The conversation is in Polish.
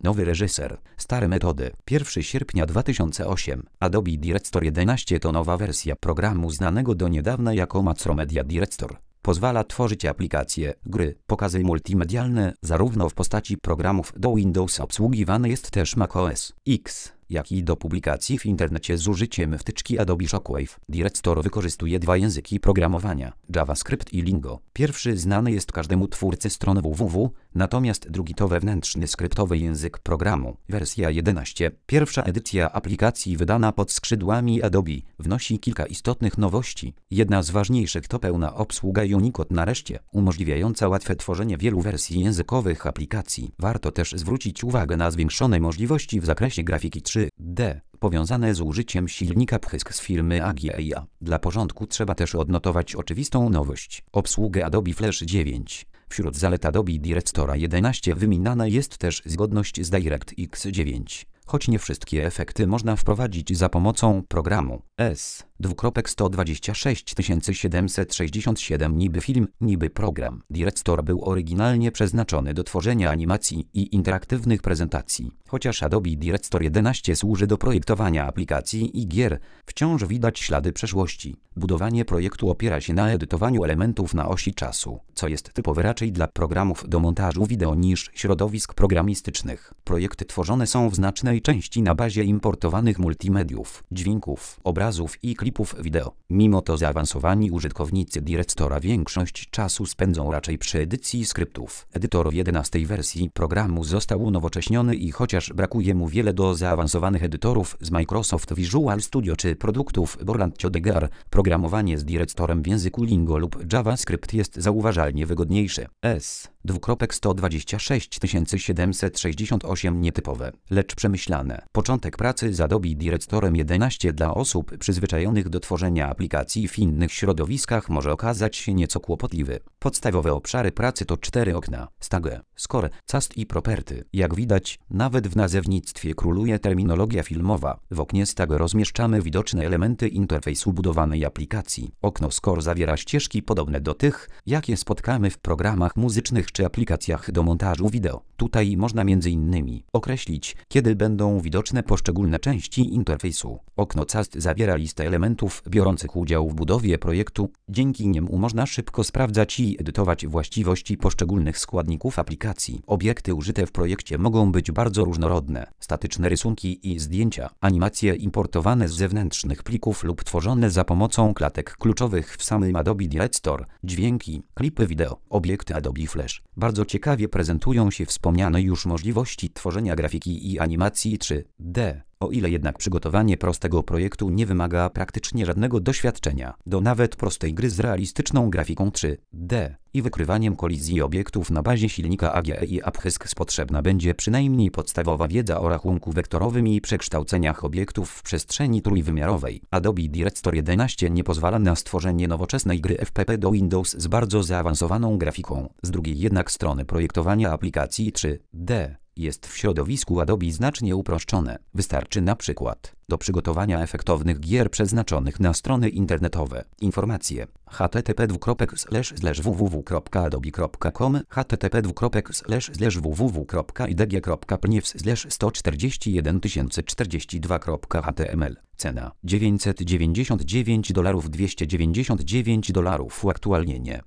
Nowy reżyser. Stare metody. 1 sierpnia 2008. Adobe Director 11 to nowa wersja programu znanego do niedawna jako Macromedia Director. Pozwala tworzyć aplikacje, gry, pokazy multimedialne, zarówno w postaci programów do Windowsa. Obsługiwany jest też macOS X, jak i do publikacji w internecie z użyciem wtyczki Adobe Shockwave. Director wykorzystuje dwa języki programowania, JavaScript i Lingo. Pierwszy znany jest każdemu twórcy stron www, natomiast drugi to wewnętrzny skryptowy język programu. Wersja 11, pierwsza edycja aplikacji wydana pod skrzydłami Adobe, wnosi kilka istotnych nowości. Jedna z ważniejszych to pełna obsługa Unicode nareszcie, umożliwiająca łatwe tworzenie wielu wersji językowych aplikacji. Warto też zwrócić uwagę na zwiększone możliwości w zakresie grafiki 3D, powiązane z użyciem silnika Physk z firmy AGI. Dla porządku trzeba też odnotować oczywistą nowość: obsługę Adobe Flash 9. Wśród zalet Adobe Directora 11 wymieniana jest też zgodność z DirectX 9. Choć nie wszystkie efekty można wprowadzić za pomocą programu S/126767 niby film, niby program. Director był oryginalnie przeznaczony do tworzenia animacji i interaktywnych prezentacji. Chociaż Adobe Director 11 służy do projektowania aplikacji i gier, wciąż widać ślady przeszłości. Budowanie projektu opiera się na edytowaniu elementów na osi czasu, co jest typowe raczej dla programów do montażu wideo niż środowisk programistycznych. Projekty tworzone są w znacznej części na bazie importowanych multimediów, dźwięków, obrazów i klipów wideo. Mimo to zaawansowani użytkownicy Directora większość czasu spędzą raczej przy edycji skryptów. Edytor w 11 wersji programu został unowocześniony i chociaż brakuje mu wiele do zaawansowanych edytorów z Microsoft Visual Studio czy produktów Borland Degar, programowanie z Directorem w języku Lingo lub JavaScript jest zauważalnie wygodniejsze. S/126768 nietypowe, lecz przemyślane. Początek pracy z Adobe Directorem 11 dla osób przyzwyczajonych do tworzenia aplikacji w innych środowiskach może okazać się nieco kłopotliwy. Podstawowe obszary pracy to 4 okna: Stage, Score, Cast i Property. Jak widać, nawet w nazewnictwie króluje terminologia filmowa. W oknie Stage rozmieszczamy widoczne elementy interfejsu budowanej aplikacji. Okno Score zawiera ścieżki podobne do tych, jakie spotkamy w programach muzycznych czy aplikacjach do montażu wideo. Tutaj można m.in. określić, kiedy będą widoczne poszczególne części interfejsu. Okno Cast zawiera listę elementów biorących udział w budowie projektu. Dzięki niemu można szybko sprawdzać i edytować właściwości poszczególnych składników aplikacji. Obiekty użyte w projekcie mogą być bardzo różnorodne: statyczne rysunki i zdjęcia, animacje importowane z zewnętrznych plików lub tworzone za pomocą klatek kluczowych w samym Adobe Director, dźwięki, klipy wideo, obiekty Adobe Flash. Bardzo ciekawie prezentują się wspomniane już możliwości tworzenia grafiki i animacji 3D. O ile jednak przygotowanie prostego projektu nie wymaga praktycznie żadnego doświadczenia, do nawet prostej gry z realistyczną grafiką 3D i wykrywaniem kolizji obiektów na bazie silnika AGI Physk potrzebna będzie przynajmniej podstawowa wiedza o rachunku wektorowym i przekształceniach obiektów w przestrzeni trójwymiarowej. Adobe Director 11 nie pozwala na stworzenie nowoczesnej gry FPP do Windows z bardzo zaawansowaną grafiką. Z drugiej jednak strony projektowanie aplikacji 3D jest w środowisku Adobe znacznie uproszczone. Wystarczy na przykład do przygotowania efektownych gier przeznaczonych na strony internetowe. Informacje: http://www.adobe.com, http://www.idg.pniews/141042.html. Cena $999, $299 uaktualnienie.